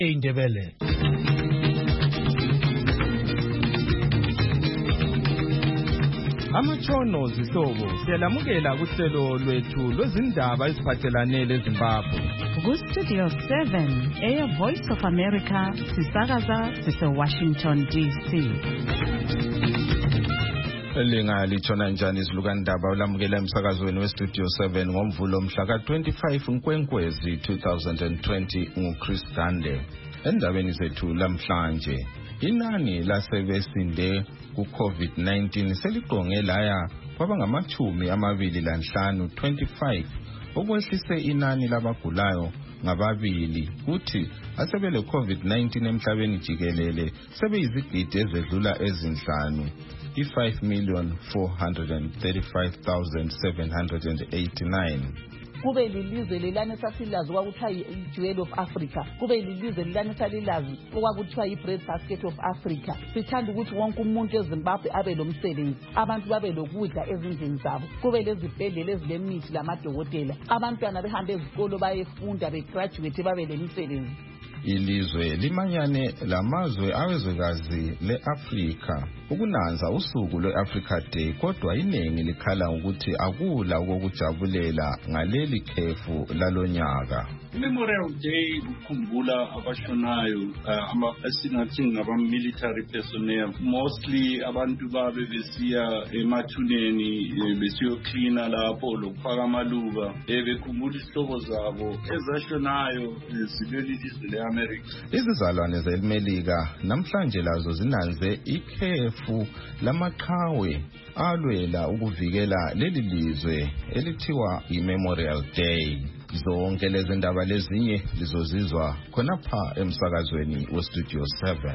Indebele. Amatshono zihlobo siyalamukela kuhlelo lwethu lwezindaba eziphathelane leZimbabwe. Ku-Studio 7 Air Voice of America sisakaza sise-Washington DC. Lingalitshona njani izilukandaba olamukela emsakazweni weStudio 7 ngomvulo mhla ka-25 Nkwenkwezi 2020 nguChris Gande. Endabeni zethu lamhlanje, inani lasebesinde ku-COVID-19 seliqonge laya kwabangama-25 okwehlise inani labagulayo ngababili, kuthi asebele COVID-19 emhlabeni jikelele sebeyizigidi ezedlula ezinhlanu, i5,435,789. kube lilizwe lelane sasilazi kwakuthiwa yi-Jewel of Africa, kube lilizwe lelane salilazi okwakuthiwa yi-Bread Basket of Africa. Sithanda ukuthi wonke umuntu eZimbabwe abe lomsebenzi, abantu babe lokudla ezindlini zabo, kube lezibhedlela ezilemithi lamadokotela, abantwana behambe ezikolo bayefunda begraduate babe lemisebenzi. Ilizwe limanyane lamazwe awezwekazi le-Afrika ukunanza usuku lwe-Africa Day, kodwa iningi likhala ukuthi akula ukujabulela ngaleli khefu lalonyaka. Memorial Day ukukhumbula abashonayo esingathi ngaba-military personnel, mostly abantu babe besiya emathuneni besiyocleana lapho lokufaka amaluba bekhumbula izihlobo zabo ezashonayo zileli lizwe le-America. Izizalwane zelimelika namhlanje lazo zinanze ikhefu lamaqhawe alwela ukuvikela leli lizwe elithiwa i-Memorial Day. Zonke lezi ndaba lezinye lizozizwa khonapha emsakazweni weStudio 7.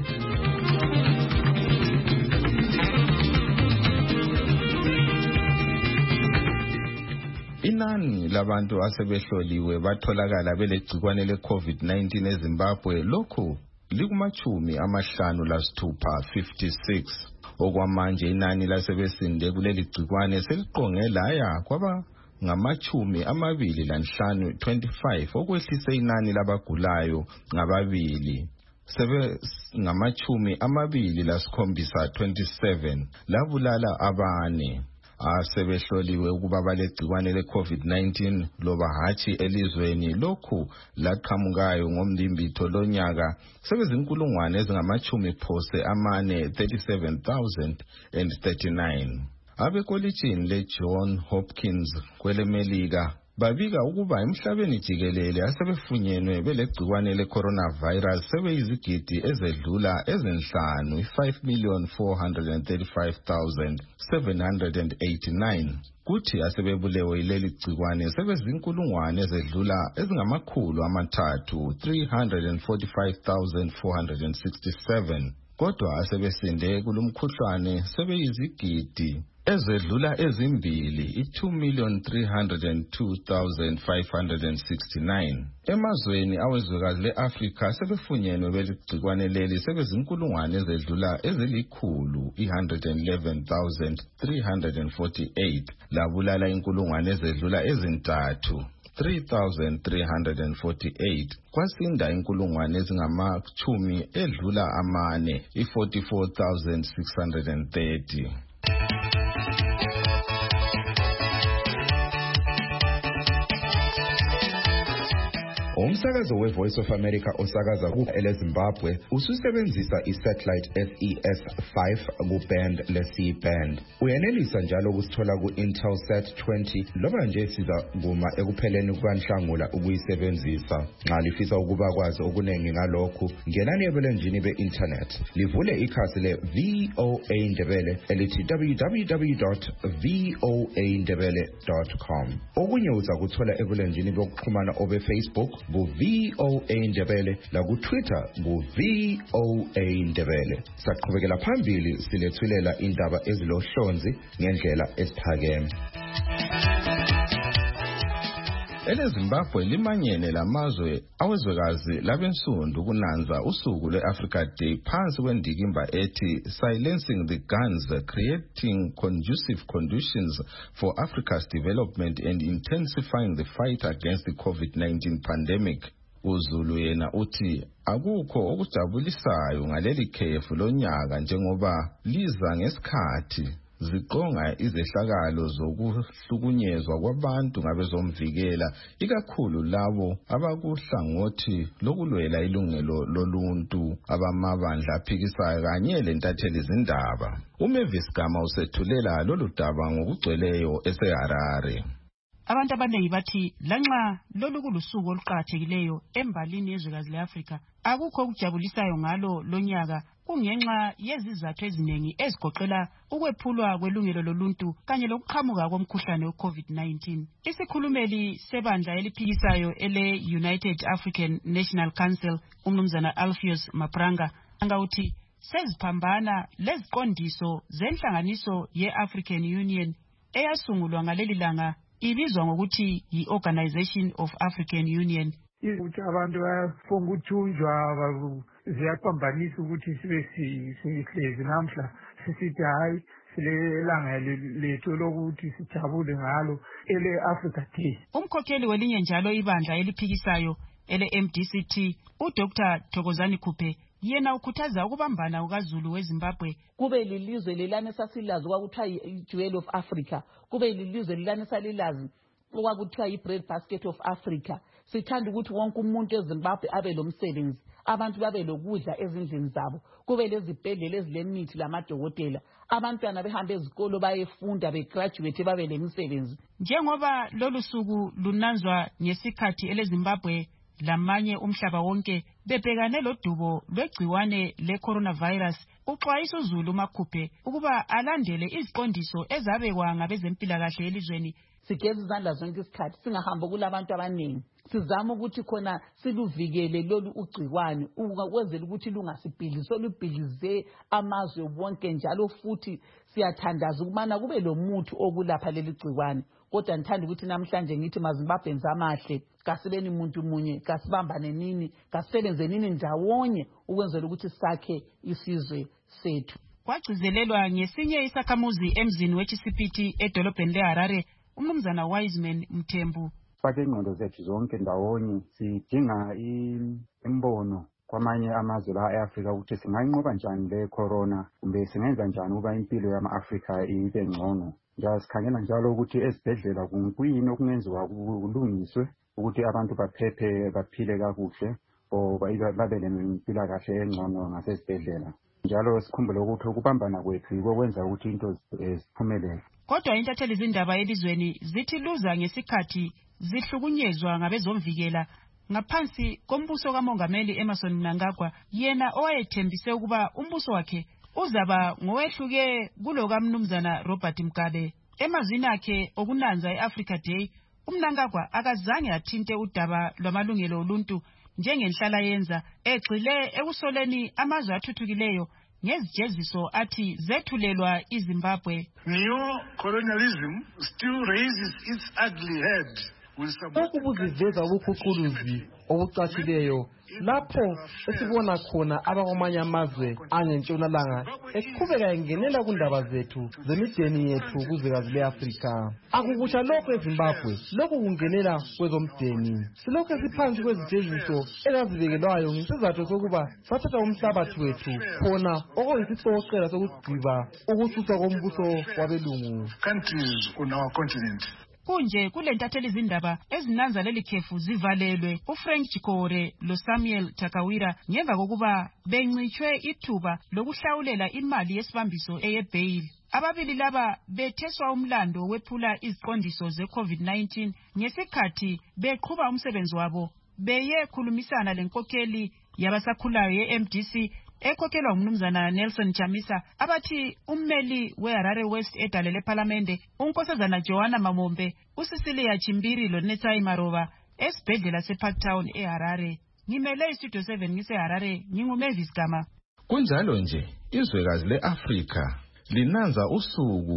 Inani labantu asebehloliwe batholakala belegcikwane le-COVID-19 eZimbabwe lokhu likuma-56. Okwamanje inani lasebesinde kuleli gcikwane seliqonge laya kwaba ngama-25 okwehlise inani labagulayo ngababili. Sebe ngama-27 labulala abane. Asebehloliwe ukuba balegcikwane le-COVID-19 loba hatshi elizweni lokhu laqhamukayo ngomlimbitho lonyaka sebezinkulungwane ezingama-37,039. Abekolitshini le-John Hopkins kwelemelika babika ukuba emhlabeni jikelele asebefunyenwe belegcikwane le-coronavirus sebeyizigidi ezedlula ezinhlanu, 5,435,789. kuthi asebebulewe yileli gcikwane sebezinkulungwane ezedlula ezingama-300, 345,467. Kodwa asebesinde kulumkhuhlane sebeyizigidi ezedlula ezimbili, 2,302,569. Emazweni awezwekazi le-Afrika sebefunyenwe beligcikwane leli sebezinkulungwane ezedlula ezilikhulu, 111,348. labulala inkulungwane ezedlula ezintathu, 3,348. kwasinda inkulungwane ezingama-10 edlula amane, 44,630. Umsakazo weVoice of America osakaza ku-Zimbabwe ususebenzisa isatellite SES-5 kuband le-C-band. Uyenelisa njalo ukusithola ku-Intelsat 20 loba nje siza kuma ekupheleni kukaNhlangula ukuyisebenzisa. Nxa lifisa ukuba kwazi okuningi ngalokhu, ngenani ebulenjini be-internet. Livule ikhasi le-VOA Ndebele elithi www.voandebele.com. Okunye uza kuthola ebulenjini bokuxhumana obe-Facebook ku-VOA Ndebele laku-Twitter ku-VOA Ndebele. Saqhubekela phambili silethulela indaba ezilohlonzi ngendlela esiphakeme. EleZimbabwe limanyene lamazwe awezwekazi labensundu kunanza usuku lwe-Africa Day phansi kwendikimba ethi Silencing the Guns, Creating Conducive Conditions for Africa's Development and Intensifying the Fight Against the COVID-19 Pandemic. uZulu yena uthi akukho okujabulisayo ngaleli khefu lonyaka njengoba liza ngesikhathi ziqonga izehlakalo zokuhlukunyezwa kwabantu ngabezomvikela ikakhulu labo abakuhlangothi lokulwela ilungelo loluntu abamabandla aphikisayo kanye lentatheli izindaba. uMavis Gama usethulela lolu daba ngokugcweleyo eseHarare. Abantu abaningi bathi lanxa lolu kulusuku oluqhakathekileyo embalini yezwekazi leAfrika akukho okujabulisayo ngalo lonyaka kungenxa yezizathu eziningi ezigoqela ukwephulwa kwelungelo loluntu kanye lokuqhamuka komkhuhlane we-COVID-19. Isikhulumeli sebandla eliphikisayo ele-United African National Council umnumzana Alpheus Mapranga angawuthi seziphambana leziqondiso zenhlanganiso ye-African Union eyasungulwa ngaleli langa ibizwa ngokuthi yi-Organization of African Union. Ukuthi abantu bayafuna ukuthunjwa ziyaphambanisa ukuthi sibe sihlezi namhla sisithi hayi silelanga lethu lokuthi sijabule ngalo ele-Africa Day. Umkhokheli welinye njalo ibandla eliphikisayo ele-MDCT uDr. Thokozani Khuphe yena ukhuthaza ukubambana kukaZulu weZimbabwe kube lilizwe lelane sasilazi kwakuthiwa yi-Jewel of Africa, kube lilizwe lelane salilazi okwakuthiwa yi-Bread Basket of Africa. Sithanda ukuthi wonke umuntu eZimbabwe abe lomsebenzi, abantu babe lokudla ezindlini zabo, kube lezibhedlela ezilemithi lamadokotela, abantwana behambe ezikolo bayefunda begraduate babe lemisebenzi. Njengoba lolu suku lunanzwa ngesikhathi eleZimbabwe lamanye umhlaba wonke bebhekane lodubo lwegciwane le-coronavirus, uxwayisa uZulu Makhuphe ukuba alandele iziqondiso ezabekwa ngabezempilakahle elizweni. Sigeze izandla zonke isikhathi, singahambi kulabantu abaningi. Sizama ukuthi khona siluvikele lolu ugciwane ukwenzela ukuthi lungasibhidlizi, olubhidlize amazwe wonke njalo futhi siyathandaza ukubana kube lomuthi okulapha leli gciwane. Kodwa ngithanda ukuthi namhlanje ngithi maZimbabwe amahle, kasibeni umuntu munye, kasibambane nini, kasisebenze nini ndawonye ukwenzela ukuthi sakhe isizwe sethu. Kwagcizelelwa ngesinye isakhamuzi emzini weChisipiti edolobheni leHarare umnumzana Wiseman Mthembu. Fake ingqondo zethu zonke ndawonye, sidinga imbono kwamanye amazwe la eAfrika ukuthi singayinqoba njani le corona kumbe singenza njani ukuba impilo yama-Afrika ibe ngcono. Njalo sikhangela njalo ukuthi ezibhedlela kuyini okungenziwa kulungiswe ukuthi abantu baphephe baphile kakuhle babe lempilakahle engcono ngasezibhedlela. Njalo sikhumbule ukuthi ukubambana kwethu yiko kwenza ukuthi into ziphumelele. Kodwa intatheli izindaba elizweni zithi luza ngesikhathi zihlukunyezwa ngabezomvikela ngaphansi kombuso kaMongameli Emmerson Mnangagwa, yena owayethembise ukuba umbuso wakhe uzaba ngowehluke kulo kaMnumzana Robert Mugabe. Emazwini akhe okunanza eAfrica Day, uMnangagwa akazange athinte udaba lwamalungelo oluntu njengenhlala yenza, egxile ekusoleni amazwe athuthukileyo ngezijeziso athi zethulelwa iZimbabwe. Neo-colonialism still raises its ugly head. Ukubuziveza ubukhuquluzi obucacileyo lapho esibona khona abakwamanye amazwe angentshonalanga eqhubeka engenela kundaba zethu zemideni yethu kuzwekazi leAfrika. Akukusha lokho eZimbabwe, lokhu kungenela kwezomdeni. Silokhu esiphansi kwezijeziso ezazibekelwayo ngesizathu sokuba sathatha umhlabathi wethu khona okuyisicocela sokugqiba ukususwa kombuso wabelungu. Countries on our continent. Kunje kulentatheli izindaba ezinanza leli khefu zivalelwe uFrank Chikore loSamuel Takawira ngemva kokuba bencitshwe ithuba lokuhlawulela imali yesibambiso eyebail. Ababili laba betheswa umlando wephula iziqondiso ze-COVID-19 ngesikhathi beqhuba umsebenzi wabo beyekhulumisana lenkokheli yabasakhulayo ye-MDC ekhokhelwa umnumzana Nelson Chamisa, abathi ummeli weHarare West edalele eParlamente unkosazana Joanna Mamombe, uCecilia Chimbiri loNetsai Maroba esibhedlela seParktown eHarare. Ngimele iStudio 7 ngiseHarare, nginguMavis Gama. Kunjalo nje izwekazi leAfrika linanza usuku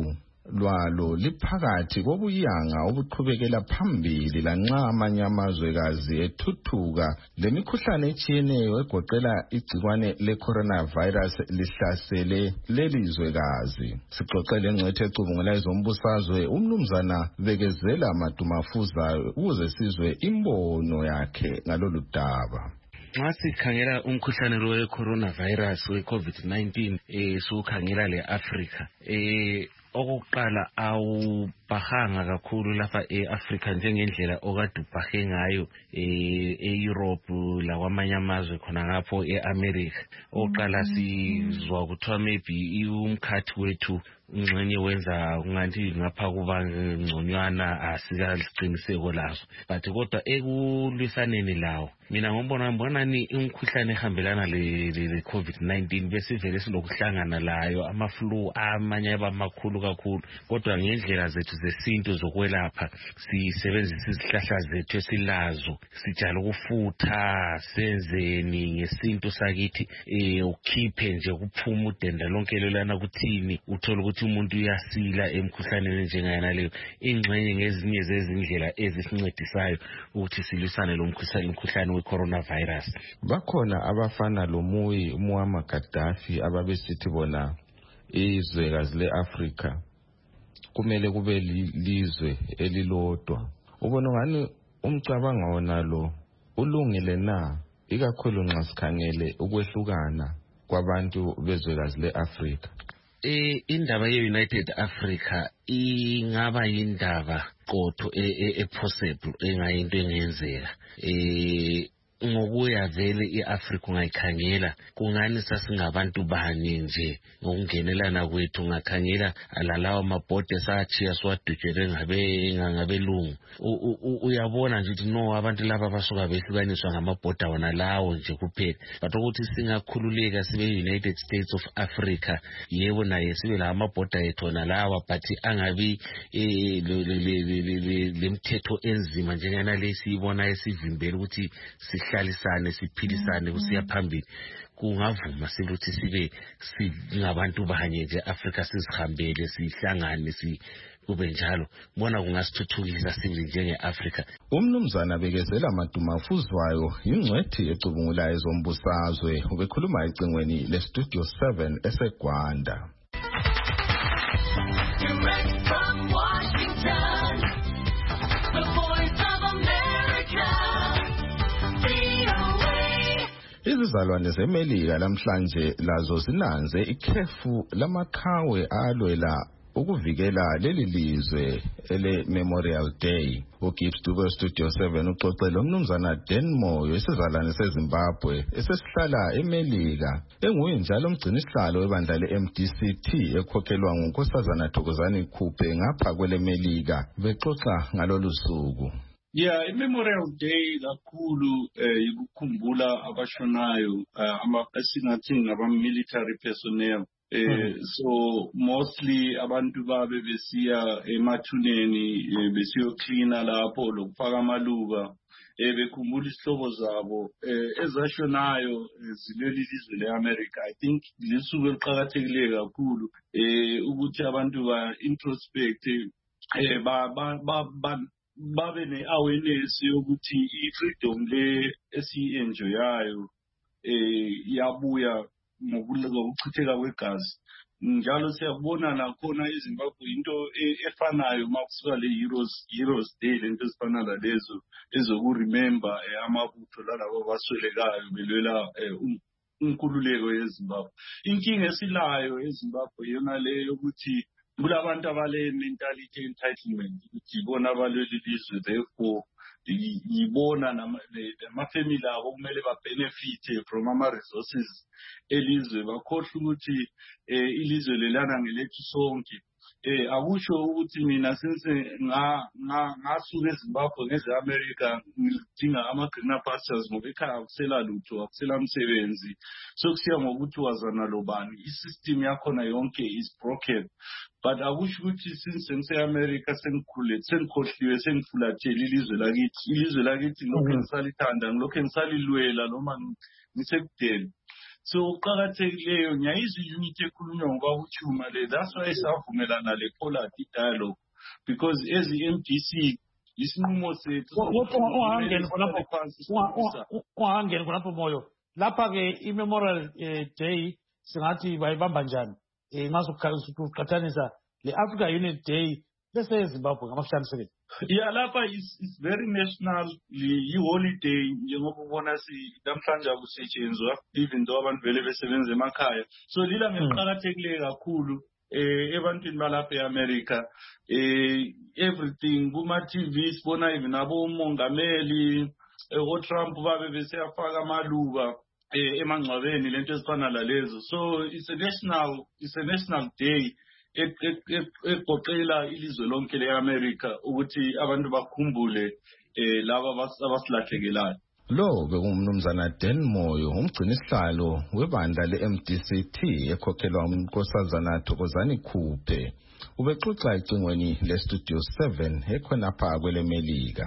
lwalo liphakathi kobuyanga obuqhubekela phambili lanxa amanye amazwekazi ethuthuka lemikhuhlane etshiyeneyo egoqela igcikwane le-coronavirus lihlasele lelizwekazi. Sixoxele ingcwethi ecubungula ezombusazwe umnumzana Bekezela Madumafuza ukuze sizwe imbono yakhe ngalolu daba. Nxa sikhangela umkhuhlane lo we-coronavirus we-COVID-19 siwukhangela le-Africa okokuqala awubhahanga kakhulu lapha e-Africa njengendlela okade ubhahe ngayo e-Europe lakwamanye amazwe khona ngapho e-America. Okokuqala sizwa kuthiwa maybe umkhathi wethu ngxenye wenza ungathi ngapha kuba ngconywana asikaliqiniseko lazo, but kodwa ekulwisaneni lawo mina ngibonani imkhuhlane ehambelana le-COVID-19 besivele silokuhlangana layo ama-flu amanye abamakhulu kakhulu, kodwa ngendlela zethu zesintu zokwelapha sisebenzisa izihlahla zethu esilazo, sijala ukufutha senzeni ngesintu sakithi ukhiphe nje kuphuma udenda lonke lelana kuthini uthola ukuthi umuntu uyasila emkhuhlaneni njengayana leyo. Ingxenye ngezinye zezindlela ezisincedisayo ukuthi silwisane lo mkhuhlane we-coronavirus. Bakhona abafana Muammar Gaddafi ababesithi bona izwekazi le-Africa kumele kube lizwe elilodwa. Ubona ngani umcabango wona lo ulungile na, ikakhulu nxa sikhangele ukwehlukana kwabantu bezwekazi le-Africa? Indaba ye-United Africa ingaba yindaba qotho possible engayinto engenzeka. Ngokuya vele i-Africa ungayikhangela kungani sasingabantu banye nje ngokungenelana kwethu, ungakhangela alalawa amabhodi esachiya siwadujele ngabelungu uyabona nje ukuthi no abantu laba basuka behlukaniswa ngamabhoda wona lawo nje kuphela, but ukuthi singakhululeka sibe United States of Africa yebo naye sibe la amabhoda ethu wona lawa, but angabi lemthetho enzima njengana lesiyibona esivimbela ukuthi sihlalisane siphilisane kusiya phambili. Kungavuma siluthi sibe singabantu banye nje Africa sizihambele sihlangane kube njalo, bona kungasithuthukisa sibili njenge-Africa. Umnumzana Bekezela Madumafuzwayo ingcwethi ecubungula ezombusazwe ubekhuluma ecingweni le-Studio 7 eseGwanda. Direct from Washington, the voice of America, VOA. Izizalwane zeMelika lamhlanje lazo zinanze ikhefu lamakhawe alwela ukuvikela leli lizwe ele Memorial Day. uGibbs Dube Studio 7 uxoxele umnumzana Denmo isizalwane seZimbabwe esesihlala eMelika enguye njalo umgcinisihlalo webandla le-MDCT ekhokhelwa nguNkosazana Thokozani Khuphe ngapha kwele Melika bexoxa ngalolu suku. Yeah, iMemorial Day kakhulu ikukhumbula abashonayo esingathi ngaba-military personnel. So mostly abantu babe besiya emathuneni besiyo cleaner lapho lokufaka amaluba bekhumbula isihlobo zabo ezashonayo zileli lizwe le-America. I think lisuku eliqhakathekile kakhulu ukuthi abantu ba introspect babe ne-awareness yokuthi i-freedom le esiyi-enjoyayo yabuya ngokuchitheka kwegazi. Njalo siyabona nakhona eZimbabwe into efanayo makusuka le-Heroes Day lento ezifana lalezo ezokuremember amabutho lalabo baswelekayo belwela inkululeko yeZimbabwe. Inkinga esilayo eZimbabwe yona le yokuthi kulabantu abale mentality entitlement ukuthi ibona abalweli lizwe, therefore yibona namafamily abo kumele babenefite from ama-resources elizwe, bakhohlwa ukuthi ilizwe lelana ngelethu sonke. Akusho ukuthi mina since ngasuka eZimbabwe ngeze America ngidinga ama-greener pastures ngoba ekhaya akusela lutho, akusela msebenzi, sokusiya ngokuthi wazana lobani, i-system yakhona yonke is broken. But akusho ukuthi since ngise-America sengikhohliwe sengifulathele ilizwe lakithi ngilokhu ngisalithanda ngilokhu ngisalilwela noma ngisekudeni. So uqakathekileyo ngiyayizwa unity ekhulunywa ngoba uChuma le, that's why savumelana le Pollard dialogue, because as i-MDC isinqumo sethu ungangeni khonapho Moyo. Lapha-ke i-Memorial Day singathi bayibamba njani nxa suqhathanisa le-Africa Unity Day bese eZimbabwe ngamahlanu. Yeah, lapha is very national i-holiday njengoba ubona namhlanje akusetshenzwa even though abantu vele besebenza emakhaya. So lila ngeliqakathekile kakhulu ebantwini balapha e-America. Everything kuma-TV sibona even abomongameli o-Trump babe beseyafaka amaluba emangcwabeni lento ezifana lalezo. So it's a national day egoqela ilizwe lonke le-America ukuthi abantu bakhumbule laba abasilahlekelayo. Lo bekungumnumzana Dan Moyo, umgcinisihlalo webandla le-MDCT ekhokhelwa unkosazana Thokozani Khuphe. Ubexoxa ecingweni le-Studio 7 ekhonapha kweleMelika.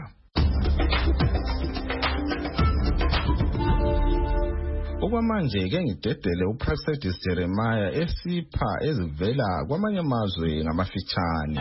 Okwamanje ke ngidedele uPraxedis Jeremiah esipha ezivela kwamanye amazwe ngamafitshane.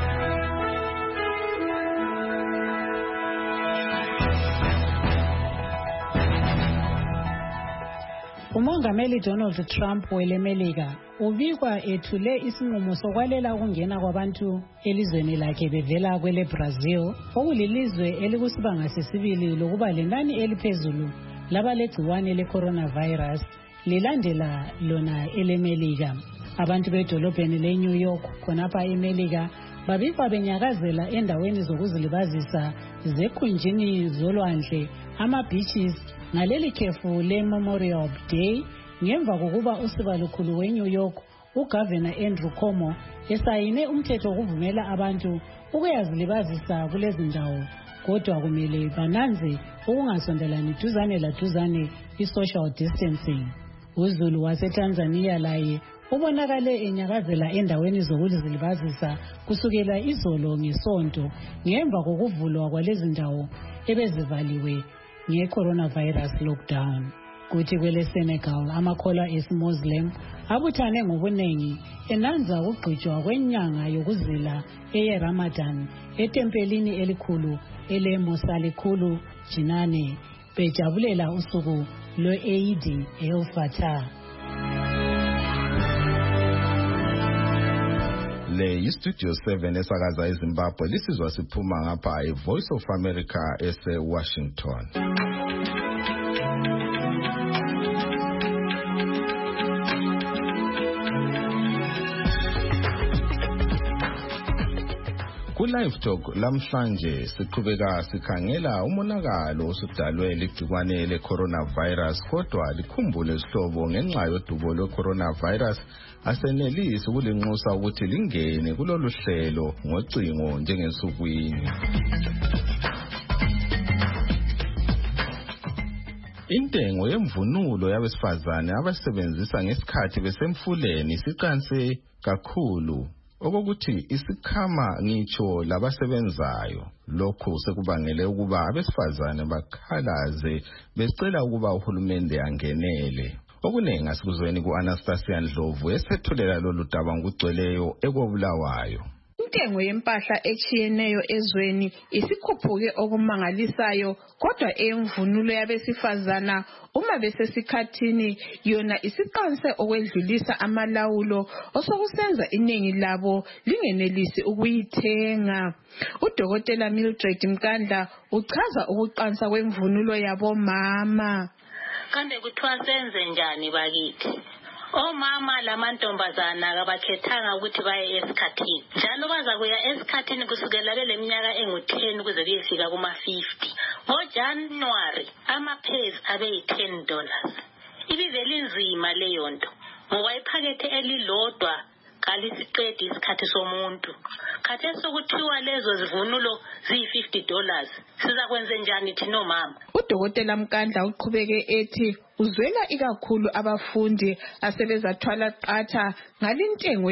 Umongameli Donald Trump weleMelika ubikwa ethule isinqumo sokwalela ukungena kwabantu elizweni lakhe bevela kwele Brazil, okulilizwe elikusibanga sesibili lokuba lenani eliphezulu labalegciwane le-coronavirus lilandela lona eleMelika. Abantu bedolobheni le-New York khonapha eMelika babikwa benyakazela endaweni zokuzilibazisa zekhunjini zolwandle ama-beaches ngaleli khefu le-Memorial Day, ngemva kokuba usibalukhulu we-New York uGovernor Andrew Cuomo esayine umthetho wokuvumela abantu ukuyazilibazisa kulezi ndawo, kodwa kumele bananze ukungasondelani duzane laduzane i-social distancing. UZulu waseTanzania laye ubonakale enyakazela endaweni zokuzilibazisa kusukela izolo ngesonto ngemva kokuvulwa kwalezi ndawo ebezivaliwe nge-coronavirus lockdown. Kuthi kwele Senegal amakholwa esi-Muslim abuthane ngobuningi enanza ukugqitshwa kwenyanga yokuzila eye-Ramadan etempelini elikhulu ele-Musalikhulu Jinane bejabulela usuku lo-Eid el-Fatah. Le iStudio 7 esakaza eZimbabwe lisizwa siphuma ngapha eVoice of America ese-Washington. Ku-Live Talk lamhlanje siqhubeka sikhangela umonakalo osudalwe ligciwane le-coronavirus, kodwa likhumbule isihlobo ngenxa yodubo lwe-coronavirus asenelisi ukulinxusa ukuthi lingene kulolu hlelo ngocingo njengensukwini. Intengo yemvunulo yabesifazane abasebenzisa ngesikhathi besemfuleni isiqanse kakhulu, okokuthi isikhama ngitsho labasebenzayo. Lokhu sekubangele ukuba abesifazane bakhalaze becela ukuba uhulumende angenele. Okuningi asikuzweni ku-Anastasia Ndlovu esethulela lolu daba ngokugcweleyo ekobulawayo. Intengo yempahla echiyeneyo ezweni isikhuphuke okumangalisayo, kodwa emvunulo yabesifazana uma besesikhathini yona isiqanse okwedlulisa amalawulo osokusenza iningi labo lingenelisi ukuyithenga. Udokotela Mildred Mkandla uchaza ukuqansa kwemvunulo yabomama. Kande kuthiwa senze njani bakithi? Omama lamantombazana kabakhethanga ukuthi baye esikhathini. Njalo baza kuya esikhathini kusukela beleminyaka engu-10 kuze kuyefika kuma-50. NgoJanuwari amaphezi abe $10. Ibivele inzima leyo nto ngoba iphakethe elilodwa kalisiqedi isikhathi somuntu. Khathesi sokuthiwa lezo zivunulo ziyi-$50. Sizakwenze njani thina omama? Udokotela Mkandla uqhubeke ethi uzwela ikakhulu abafundi asebezathwala qatha ngalintengo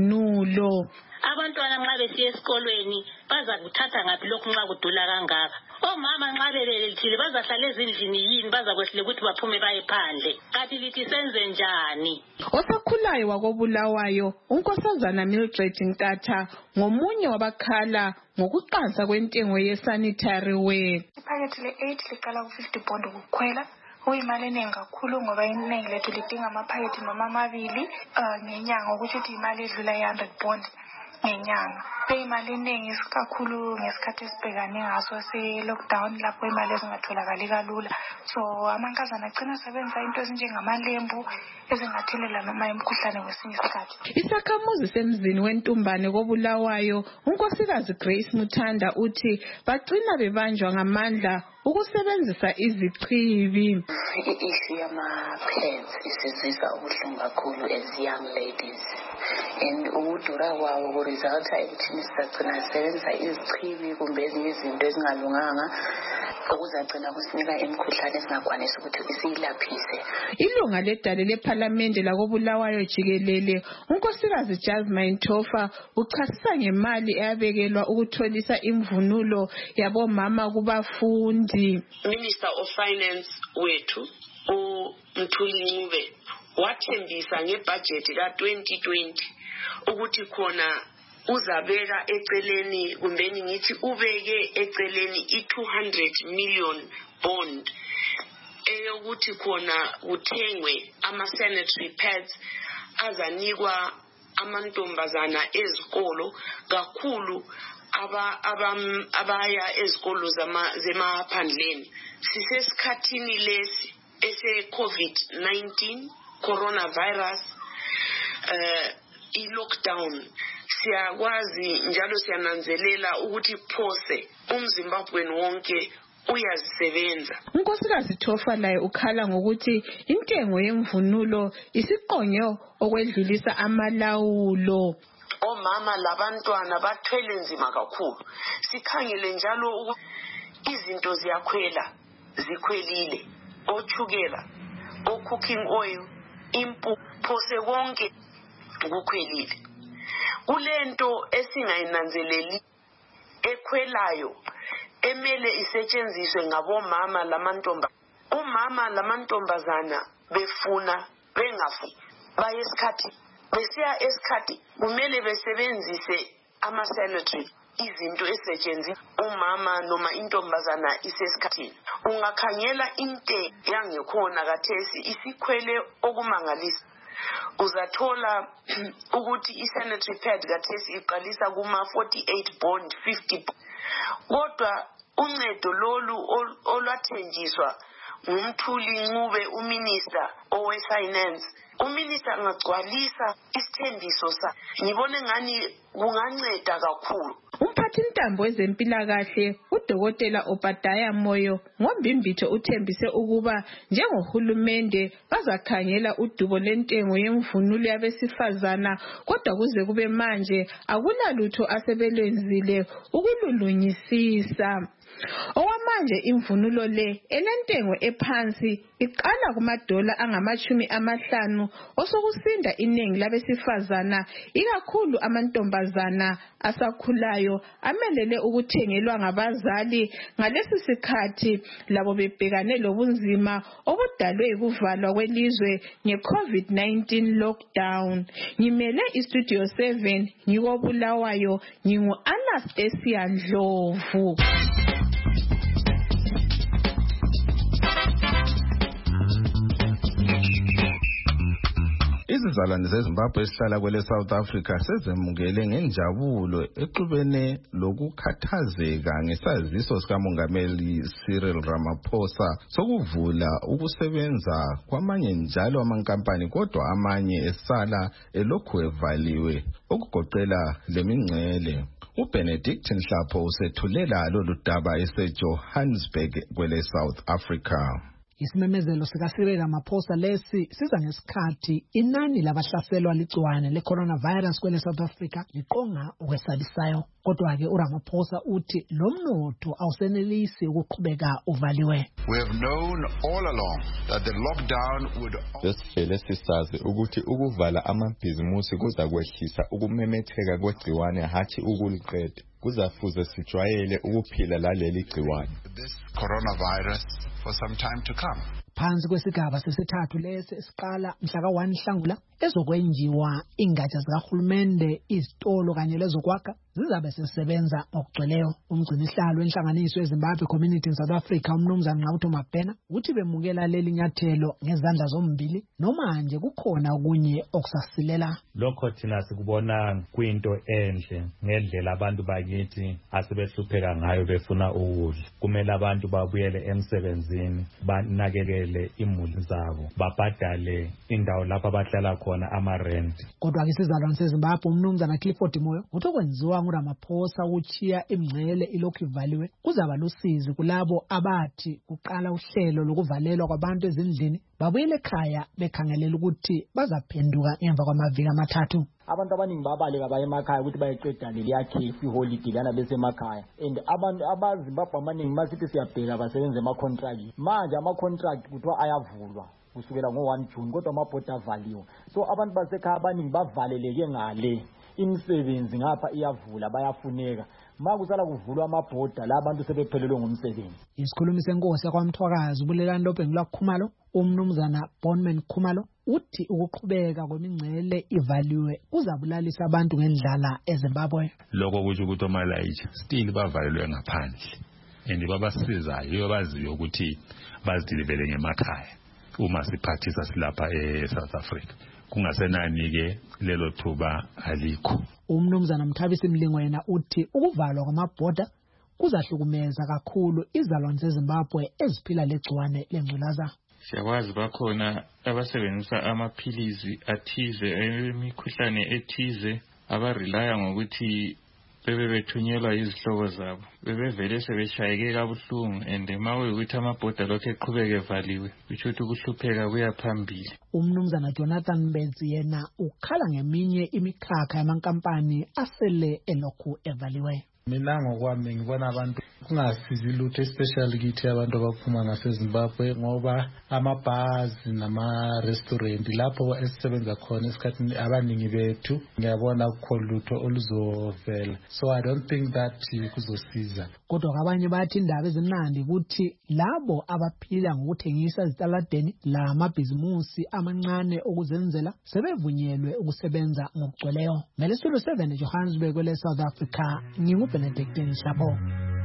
yemvunulo. Abantwana nxa besiya esikolweni baza kuthatha ngaphi lokhu nxa kudula kangaka? omama nxa belethile bazahlala ezindlini yini bazakwehlele ukuthi baphume baye phandle kanti lithi senze njani? Osakhulayo wakobulawayo unkosazana Mildred Nkatha ngomunye wabakhala ngokuqansa kwentengo yesanitary wear. Iphakethi le-8 liqala ku-50 pound ukukhwela. Uyimali eningi kakhulu ngoba iningi lethu lidinga amaphakethi noma amabili ngenyanga ukuthi imali edlula i-100 pound ngenyanga. Imali eningi kakhulu ngesikhathi esibhekane ngaso se-lockdown lapho imali ezingatholakali kalula. So amankazana agcina asebenza into ezinjengamalembu ezingathelela noma imikhuhlane kwesinye isikhathi. Isakhamuzi semzini weNtumbane kobulawayo unkosikazi Grace Muthanda uthi bagcina bebanjwa ngamandla ukusebenzisa izichibi. I-issue yama-pads isizisa ubuhlungu kakhulu as young ladies. And ukudura kwawo kuresulta ekuthini sizagcina sisebenzisa izichibi kumbe ezinye izinto ezingalunganga okuzagcina kusinika imikhuhlane esingakwanisi ukuthi isiyilaphise. Ilunga ledale lephalamende lakobulawayo jikelele unkosikazi Jasmine Tofa uchasisa ngemali eyabekelwa ukutholisa imvunulo yabomama kubafundi. Minister of Finance wethu uMthuli Ncube wathembisa ngebudget ka-2020 ukuthi khona uzabeka eceleni kumbeni ngithi ubeke eceleni i-200 million bond eyokuthi khona kuthengwe ama-sanitary pads azanikwa amantombazana ezikolo kakhulu abaya ezikolo zemaphandleni. Sisesikhathini lesi ese-COVID-19 coronavirus i-lockdown. Siyakwazi njalo siyananzelela ukuthi phose umZimbabweni wonke uyazisebenza. Unkosikazi Tofa laye ukhala ngokuthi intengo yemvunulo isiqonyo okwedlulisa amalawulo. Omama labantwana bathwele nzima kakhulu. Sikhangele njalo izinto ziyakhwela, zikhwelile. Ochukela, cooking oil, phose konke kukhwelile. Kulento esingayinanzeleli ekhwelayo emele isetshenziswe ngabomama lamantombazana. Umama lamantombazana befuna bengafi baye esikhathi besiya esikhathi kumele besebenzise ama-sanitary izinto esetshenziswa umama noma intombazana isesikhathini. Ungakhangela inte yangekhona kathesi isikhwele okumangalisa. Uzathola ukuthi i-sanitary pad kathesi iqalisa kuma-48 bond 50 bond. Kodwa uncedo lolu olwathenjiswa ngumthuli Ncube uminister owe-finance. Uminister angagcwalisa isithembiso sakhe. Ngibone ngani kunganceda kakhulu. Umphathi ntambo wezempilakahle uDokotela Obadiah Moyo ngombimbitho uthembise ukuba njengohulumende bazakhangela udubo lentengo yemvunulo yabesifazana kodwa kuze kube manje akulalutho asebelenzile ukululunyisisa. Okwamanje imvunulo le elentengo ephansi iqala kumadola angama-50 osokusinda iningi labesifazana ikakhulu amantombazana asakhulayo amelele ukuthengelwa ngabazali ngalesi sikhathi labo bebhekane lobunzima obudalwe ukuvalwa kwelizwe nge-COVID-19 lockdown. Ngimele iStudio 7 ngikobulawayo ngingu-Anastasia Ndlovu. Izizalwane zeZimbabwe esihlala kwele South Africa sezemukele ngenjabulo exubene lokukhathazeka ngesaziso sikamongameli Cyril Ramaphosa sokuvula ukusebenza kwamanye njalo amankampani kodwa amanye esala elokhu evaliwe okugoqela lemingcele. uBenedict Nhlapho usethulela lolu daba eseJohannesburg kwele South Africa. Isimemezelo sikaCyril Ramaphosa lesi siza ngesikhathi inani labahlaselwa ligciwane le-coronavirus kwele South Africa liqonga ukwesabisayo. Kodwa-ke uRamaphosa uthi lo mnotho awusenelisi ukuqhubeka uvaliwe. We have known all along that the lockdown would... Sesivele sisazi ukuthi ukuvala amabhizimusi kuza kwehlisa ukumemetheka kwegciwane hathi ukuliqeda. kuzafuze sijwayele ukuphila laleli gciwane. This coronavirus for some time to come. Phansi kwesigaba sesithathu lesi esiqala mhla ka-1 Nhlangula ezokwenjiwa ingatsha zikahulumende, izitolo kanye lezokwakha zizabe sesebenza ngokugcweleyo. Umgcinisihlalo wenhlanganiso yeZimbabwe Community in South Africa uMnumzana Nqawuthi Mabhena uthi bemukela leli nyathelo ngezandla zombili noma nje kukhona okunye okusasilela. Lokho thina sikubona kuyinto enhle ngendlela abantu bakithi asebehlupheka ngayo befuna ukudla. Kumele abantu babuyele emsebenzini, banakekele imuli zabo, babhadale indawo lapho abahlala khona ama-rent. Kodwa ke isizalwane seZimbabwe uMnumzana Clifford Moyo uthi okwenziwa nguRamaphosa uchiya imngcele ilokhu ivaliwe kuzaba lusizi kulabo abathi kuqala uhlelo lokuvalelwa kwabantu ezindlini babuyele ekhaya bekhangelela ukuthi bazaphenduka ngemva kwamaviki amathathu. Abantu abaningi babaleka baye emakhaya ukuthi bayeqeda leliya khefu iholiday lana besemakhaya, and abantu abaZimbabwe abaningi masithi siyabheka basebenza ema-contract. Manje ama-contract kuthiwa ayavulwa kusukela ngo-1 June kodwa amabhoda avaliwe, so abantu basekhaya abaningi bavaleleke ngale. Imisebenzi ngapha iyavula bayafuneka, makusala kuvulwa amabhoda la abantu sebephelelwe ngumsebenzi. Isikhulumi senkosi yaKwaMthwakazi uBulelani Lobhengula Khumalo uMnumzana Bonman Khumalo uthi ukuqhubeka kwemingcele ivaliwe kuzabulalisa abantu ngendlala eZimbabwe. Lokho kusho ukuthi omalayitha still bavalelwe ngaphandle and babasizayo baziyo ukuthi bazidilibele ngemakhaya uma siphathisa silapha eSouth Africa. Kungasenani-ke lelo thuba alikho. Umnumzana Mthabisi Mlingwena uthi ukuvalwa kwamabhoda kuzahlukumeza kakhulu izalwane zeZimbabwe eziphila legciwane lengculaza. Siyakwazi bakhona abasebenzisa amaphilizi athize emikhuhlane ethize abarilaya ngokuthi bebethunyelwa izihlobo zabo, bebevele sebeshayeke kabuhlungu, and mawe ukuthi amabhoda lokho eqhubeke evaliwe kusho ukuthi ukuhlupheka kuya phambili. Umnumzana Jonathan Mbezi yena ukhala ngeminye imikhakha yamankampani asele elokhu evaliwe. Mina ngokwami ngibona abantu kungasizi lutho especially kithi abantu abaphuma ngaseZimbabwe ngoba amabhazi nama-restaurant lapho esisebenza khona esikhathini abaningi bethu ngiyabona kukhona lutho oluzovela, so I don't think that kuzosiza. Kodwa abanye bathi indaba ezimnandi ukuthi labo abaphila ngokuthengisa ezitaladeni la mabhizimusi amancane okuzenzela sebevunyelwe ukusebenza ngokugcweleyo. Melisulu 7 Johannesburg kwele South Africa Benedict Nshabo.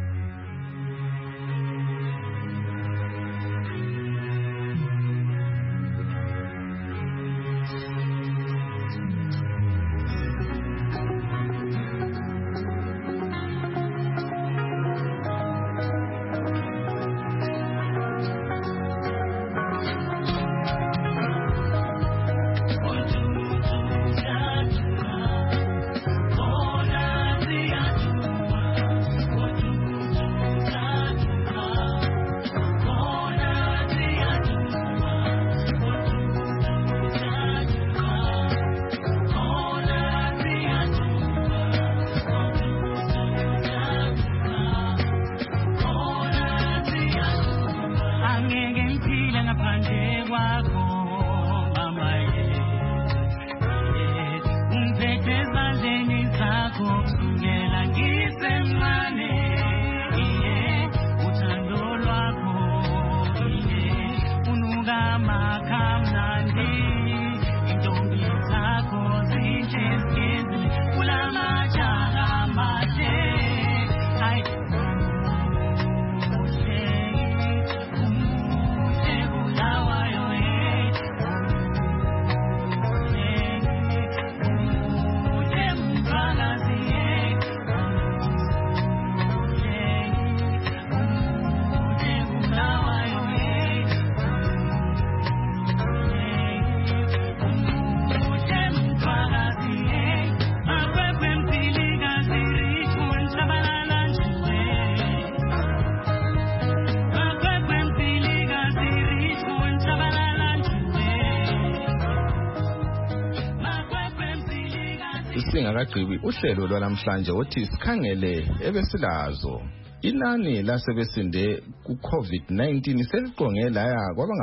Singakagqibi uhlelo lwalamhlanje othi sikhangele ebesilazo. Inani lasebesinde ku-COVID-19 seliqonge laya kwaba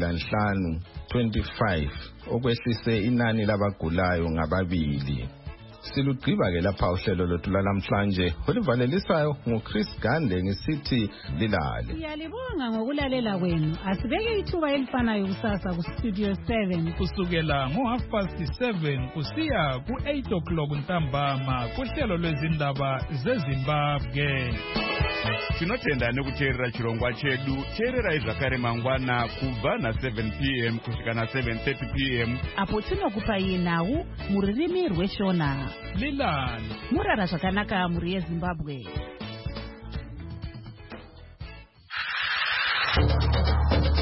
ngama-25 okwehlise inani labagulayo ngababili. Silugqiba-ke lapha uhlelo lwethu lwanamhlanje oluvalelisayo nguChris Gande ngisithi lilale. Siyalibonga ngokulalela kwenu. Asibeke ithuba elifanayo kusasa kuStudio 7 kusukela ngo7:30 kusiya ku8 ntambama kuhlelo lwezindaba zeZimbabwe. Tinotenda nekuteerera chirongwa chedu. Teererai zvakare mangwana kubva na7 p.m. kusvika na7:30 p.m. apo tinokupai nhau mururimi rweshona. Lilani murara zvakanaka muri yeZimbabwe.